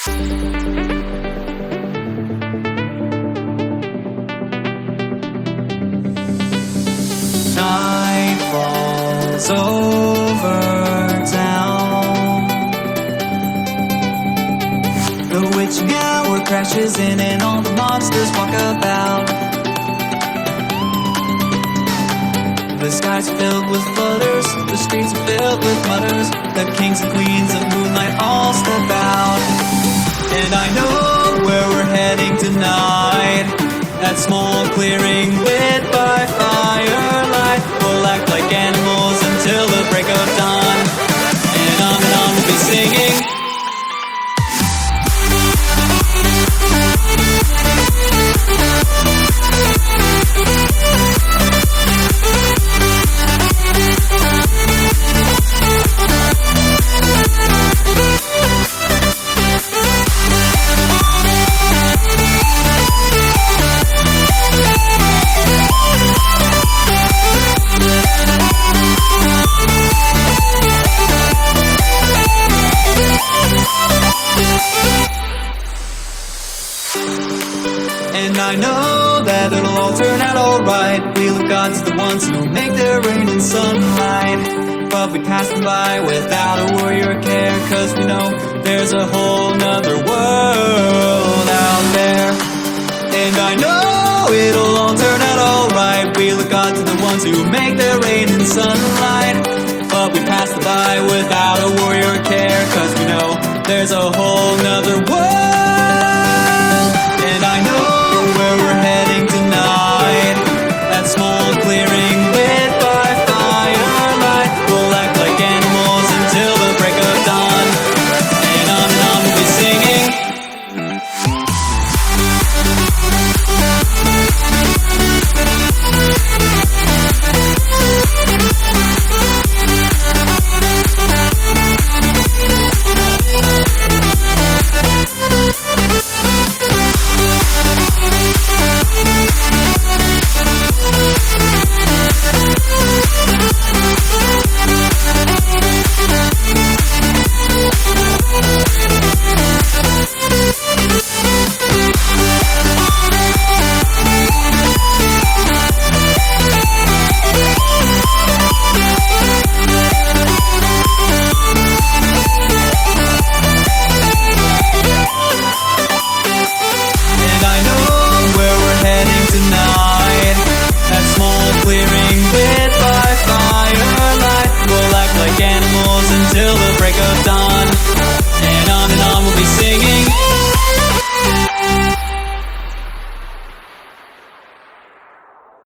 Night falls over town. The witching hour crashes in and all the monsters walk about. The skies are filled with flutters, the streets are filled with mutters. The kings and queens of moonlight all step out. And I know where we're heading tonight. That small clearing lit by firelight. We'll act like animals until the break of dawn. And on we'll be singing. And I know that it'll all turn out alright. We look God's the ones who make their rain and sunlight. But we pass them by without a worry or care, cause we know there's a whole nother world out there. And I know it'll all turn out alright. We look God's the ones who make their rain and sunlight. But we pass them by without a worry or care, cause we know there's a whole nother world